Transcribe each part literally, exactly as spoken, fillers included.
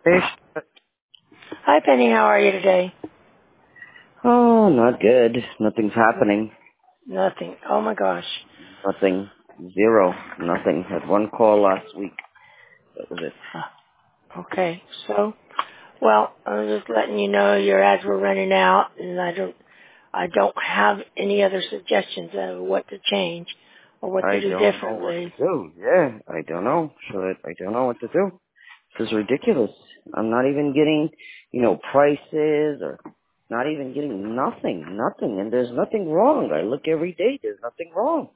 Hey. Hi, Penny. How are you today? Oh, not good. Nothing's happening. Nothing. Oh, my gosh. Nothing. Zero. Nothing. Had one call last week. That was it. Huh. Okay. So, well, I was just letting you know your ads were running out, and I don't, I don't have any other suggestions of what to change or what to I do don't know what to differently. do. Yeah, I don't know. So I, I don't know what to do. This is ridiculous. I'm not even getting, you know, prices or not even getting nothing. Nothing. And there's nothing wrong. I look every day. There's nothing wrong.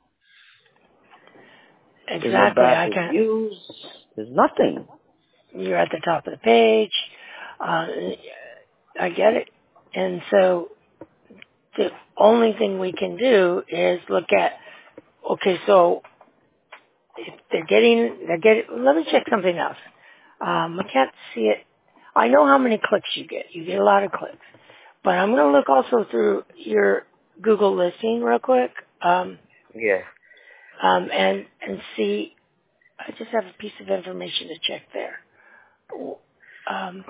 There's no Exactly. bad I can. reviews. There's nothing. You're at the top of the page. Uh, I get it. And so the only thing we can do is look at. Okay, so if they're getting, they're getting. Let me check something else. Um, I can't see it. I know how many clicks you get. You get a lot of clicks. But I'm going to look also through your Google listing real quick, um, Yeah. um, and and see. I just have a piece of information to check there. Um,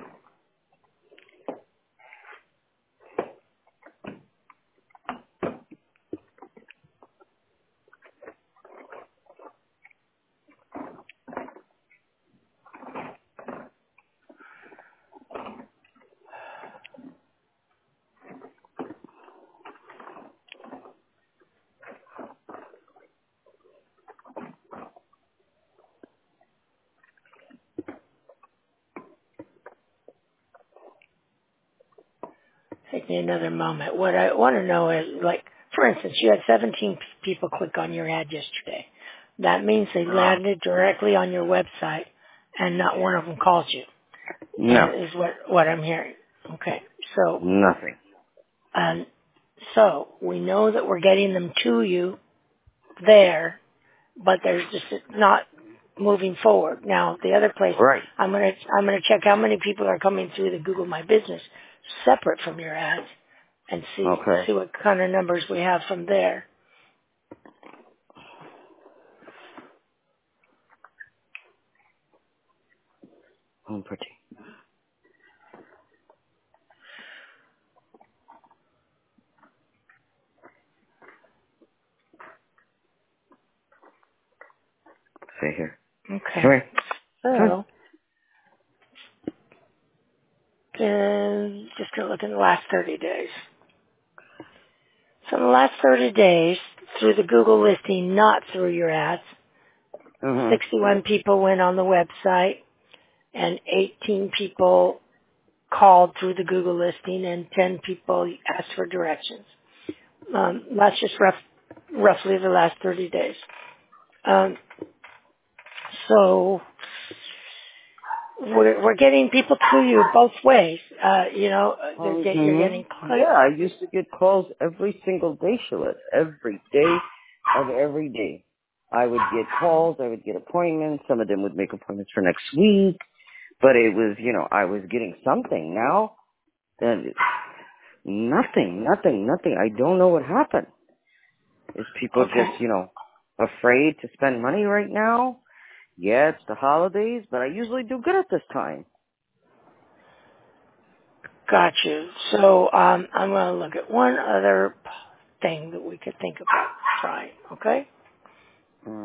take me another moment. What I want to know is, like, for instance, you had seventeen people click on your ad yesterday. That means they Uh, landed directly on your website, and not one of them called you. no. Uh, is what what I'm hearing. Okay, so Nothing. um, so we know that we're getting them to you there, but there's just not moving forward. Now, the other place, Right. I'm gonna I'm gonna check how many people are coming through the Google My Business separate from your ads, and see Okay. see what kind of numbers we have from there. Home pretty. Stay here. Come Okay, here. Come here. so then just gonna look in the last thirty days. So in the last thirty days, through the Google listing, not through your ads, Uh-huh. sixty-one people went on the website, and eighteen people called through the Google listing, and ten people asked for directions. Um, that's just rough, roughly the last thirty days. Um, so we're, we're getting people to you both ways. Uh, you know, they're get, you're Mm-hmm. getting cl- Yeah, I used to get calls every single day, Shalette. Every day of every day. I would get calls, I would get appointments. Some of them would make appointments for next week. But it was, you know, I was getting something. Now, then nothing, nothing, nothing. I don't know what happened. Is people okay. just, you know, afraid to spend money right now? Yeah, it's the holidays, but I usually do good at this time. Got you. So um, I'm going to look at one other thing that we could think about trying. Okay. Uh,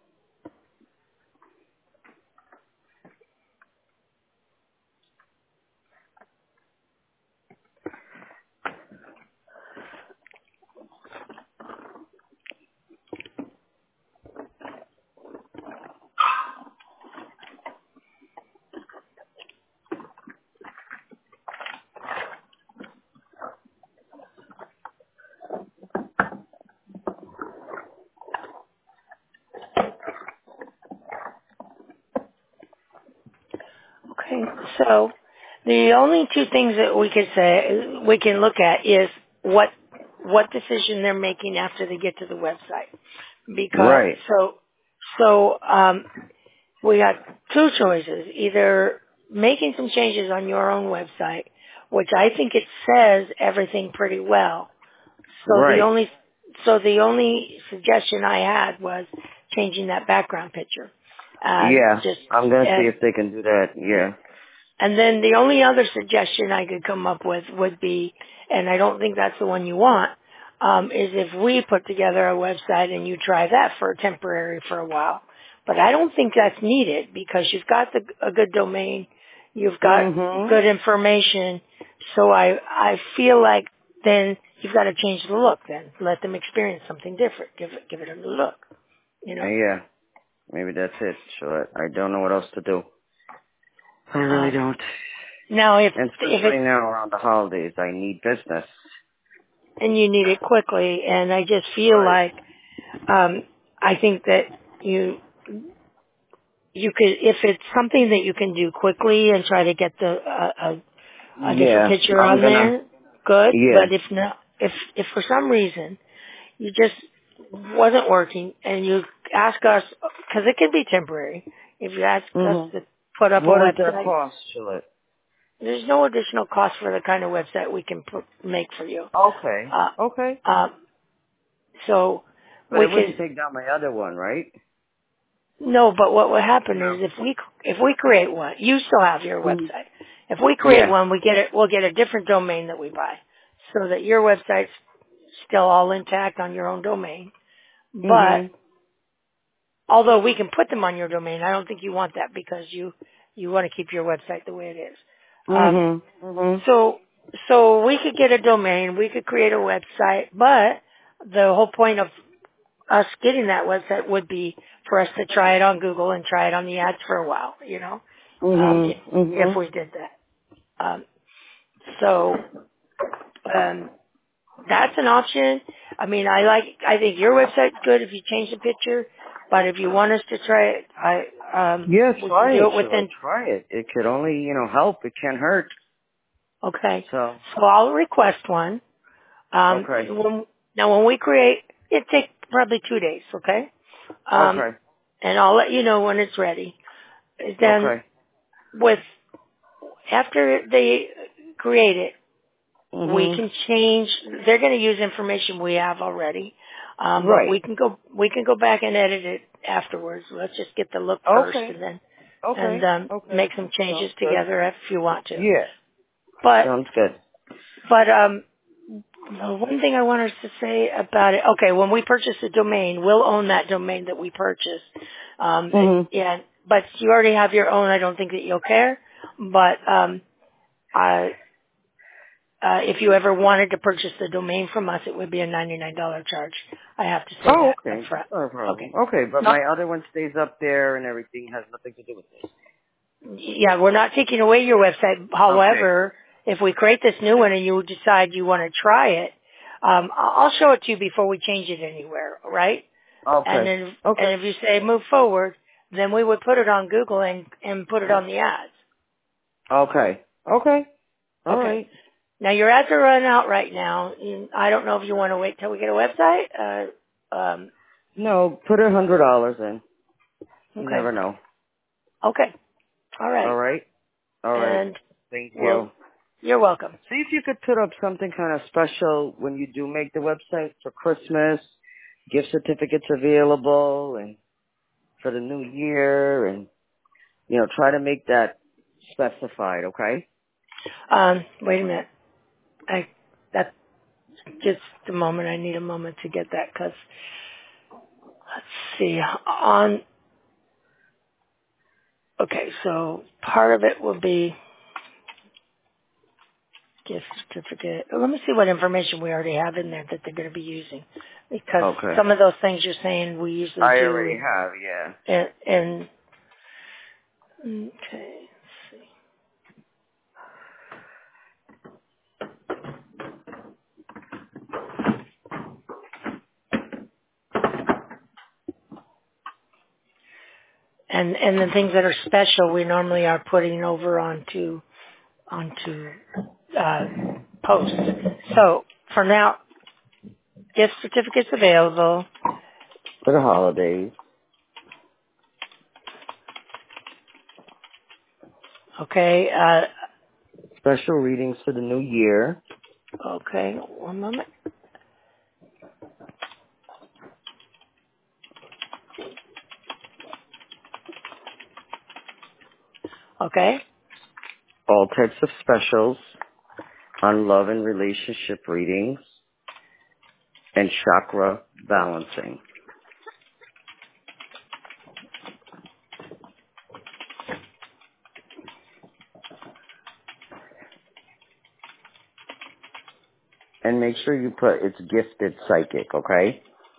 Okay. So the only two things that we could say we can look at is what what decision they're making after they get to the website. Because right. so so um, we got two choices: either making some changes on your own website, which I think it says everything pretty well. So the Right. only so the only suggestion I had was changing that background picture. Uh, Yeah. just I'm gonna see and if they can do that. Yeah. And then the only other suggestion I could come up with would be, and I don't think that's the one you want, um, is if we put together a website and you try that for temporary for a while. But I don't think that's needed because you've got the, a good domain, you've got Mhm. good information. So I I feel like then you've got to change the look. Then let them experience something different. Give it give it a new look. You know. Yeah. Maybe that's it. So I, I don't know what else to do. I really Um, don't. now if And if especially it's now around the holidays, I need business. and you need it quickly, and I just feel Right. like um, I think that you you could if it's something that you can do quickly and try to get the uh, a a different Yeah. picture I'm on gonna. there, good. Yeah. But if not, if if for some reason you just wasn't working and you ask us, because it can be temporary, if you ask us Mhm. to put up a What does that website, cost, Juliet? there's no additional cost for the kind of website we can put, make for you. Okay. Uh, Okay. uh, so But we it wouldn't could, take down my other one, right? no, but what would happen No. is if we, if we create one, you still have your Mhm. website. If we create Yeah. one, we get it, we'll get a different domain that we buy so that your website's still all intact on your own domain. But Mhm. although we can put them on your domain, I don't think you want that because you you want to keep your website the way it is. Um, Mhm. Mhm. so so we could get a domain, we could create a website, but the whole point of us getting that website would be for us to try it on Google and try it on the ads for a while, you know, um, if, Mhm. if Mhm. we did that. Um, so um, that's an option. I mean, I like, I think your website's good if you change the picture, but if you want us to try it, I, um, Yeah, we can try do it, it Juliet. within, Try it. It could only, you know, help. It can't hurt. okay. So. So I'll request one. Um, Okay. when, now when we create, it takes probably two days, okay? Um, Okay. and I'll let you know when it's ready. Then Okay. with, after they create it, we Mhm. can change. They're going to use information we have already, um, but we Right. can go we can go back and edit it afterwards. Let's just get the look first, Okay. and then and Okay. um, Okay. make some changes Sounds good. together if you want to. Yeah. But Sounds good. but um, the one thing I wanted to say about it. Okay, when we purchase a domain, we'll own that domain that we purchase. Um, Mhm. yeah, but you already have your own. I don't think that you'll care. But um, I Uh, if you ever wanted to purchase the domain from us, it would be a ninety-nine dollars charge. I have to say Oh, that up okay. front. Not a problem. Okay. Okay, but No, my other one stays up there and everything has nothing to do with this. yeah, we're not taking away your website. Okay. However, if we create this new one and you decide you want to try it, um, I- I'll show it to you before we change it anywhere, right? And Okay. then, Okay. and if you say move forward, then we would put it on Google and, and put it on the ads. Okay. Okay. All Okay. right. Now your ads are running out right now. You- I don't know if you want to wait till we get a website. Uh, um, No, put a hundred dollars in. You okay. never know. Okay. All All right. right. All right. And Thank you. well, you're welcome. See if you could put up something kind of special when you do make the website for Christmas, gift certificates available, and for the new year, and you know, try to make that specified. Okay. Um, wait a minute. I that just a moment. I need a moment to get that because let's see. On okay, so part of it will be gift certificate. Let me see what information we already have in there that they're going to be using, because Okay. some of those things you're saying we usually I do already in have. Yeah. in, in okay. Let's see. And and the things that are special we normally are putting over onto onto uh, posts. So for now, gift certificates available. For the holidays, Okay. Uh, special readings for the new year. okay. One moment. Okay. all types of specials on love and relationship readings and chakra balancing. And make sure you put it's gifted psychic, okay?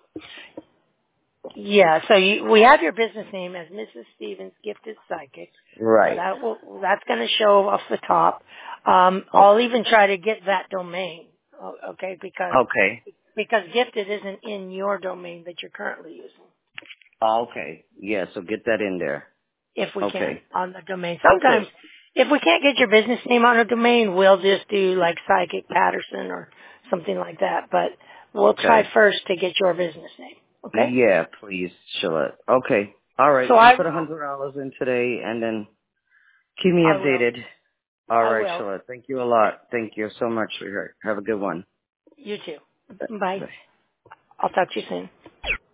Yeah, so you, we have your business name as Missus Stevens, Gifted Psychic. So Right. that will, that's going to show off the top. Um, Oh, I'll even try to get that domain, o- okay, because, okay. because Gifted isn't in your domain that you're currently using. Okay. Yeah, so get that in there. If we can, Okay. on the domain. Sometimes, Okay. if we can't get your business name on a domain, we'll just do like Psychic Patterson or something like that. But we'll try Okay. first to get your business name, okay? Yeah, please, Charlotte. Okay. All right. So You I, put a hundred dollars in today, and then keep me I will. updated. All I right, will. Charlotte. Thank you a lot. Thank you so much, sweetheart. Have a good one. You too. Bye. Bye. Bye. I'll talk to you soon.